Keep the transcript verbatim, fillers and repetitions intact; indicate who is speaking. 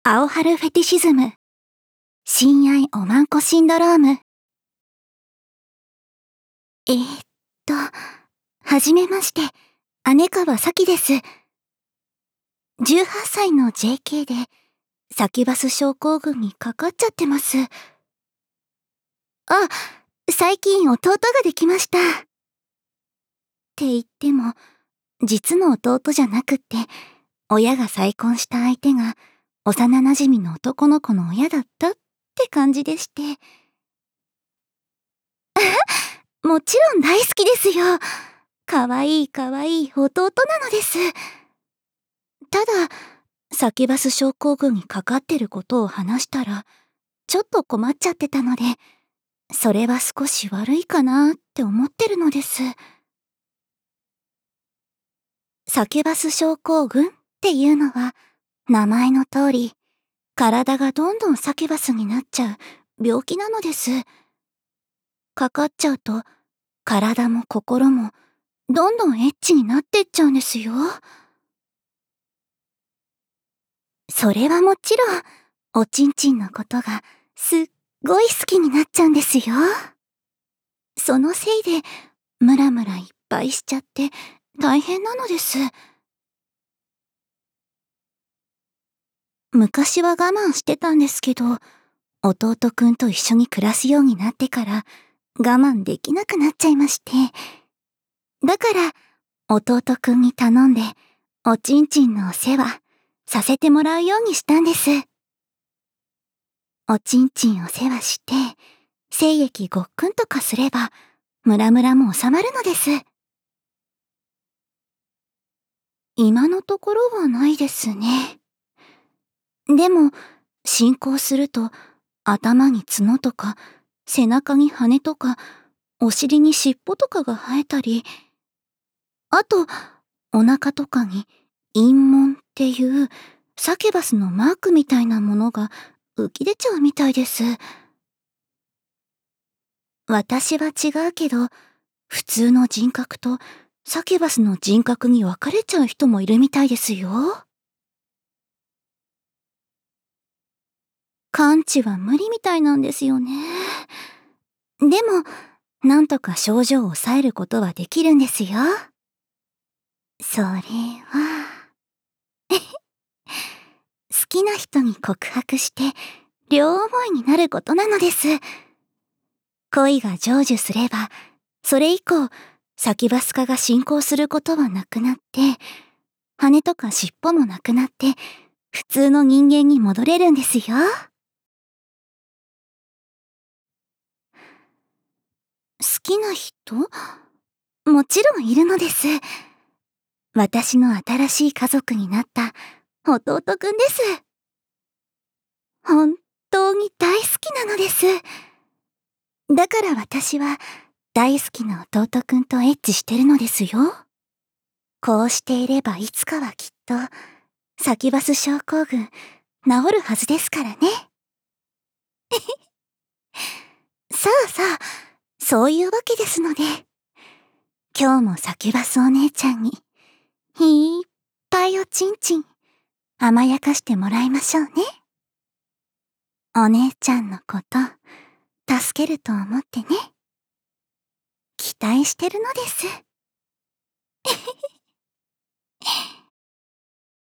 Speaker 1: 青春フェティシズム、親愛おまんこシンドローム。えー、っと、はじめまして、姉川咲です。じゅうはっさいの ジェーケー で、サキュバス症候群にかかっちゃってます。あ、最近弟ができました。って言っても、実の弟じゃなくって、親が再婚した相手が、幼馴染の男の子の親だったって感じでして。もちろん大好きですよ。かわいいかわいい弟なのです。ただ、サキュバス症候群にかかってることを話したら、ちょっと困っちゃってたので、それは少し悪いかなって思ってるのです。サキュバス症候群っていうのは、名前の通り、体がどんどんサキュバスになっちゃう病気なのです。かかっちゃうと、体も心も、どんどんエッチになってっちゃうんですよ。それはもちろん、おちんちんのことがすっごい好きになっちゃうんですよ。そのせいで、ムラムラいっぱいしちゃって大変なのです。昔は我慢してたんですけど、弟くんと一緒に暮らすようになってから我慢できなくなっちゃいまして。だから、弟くんに頼んで、おちんちんのお世話させてもらうようにしたんです。おちんちんお世話して、精液ごっくんとかすれば、ムラムラも収まるのです。今のところはないですね。でも、進行すると、頭に角とか、背中に羽とか、お尻に尻尾とかが生えたり、あと、お腹とかに陰紋っていうサキュバスのマークみたいなものが浮き出ちゃうみたいです。私は違うけど、普通の人格とサキュバスの人格に分かれちゃう人もいるみたいですよ。完治は無理みたいなんですよね。でも、なんとか症状を抑えることはできるんですよ。それは好きな人に告白して両思いになることなのです。恋が成就すれば、それ以降、サキュバス化が進行することはなくなって、羽とか尻尾もなくなって、普通の人間に戻れるんですよ。好きな人？もちろんいるのです。私の新しい家族になった弟くんです。本当に大好きなのです。だから私は大好きな弟くんとエッチしてるのですよ。こうしていればいつかはきっとサキュバス症候群治るはずですからね。さあさあ、そういうわけですので、今日もサキュバスお姉ちゃんにいっぱいおちんちん甘やかしてもらいましょうね。お姉ちゃんのこと助けると思ってね。期待してるのです。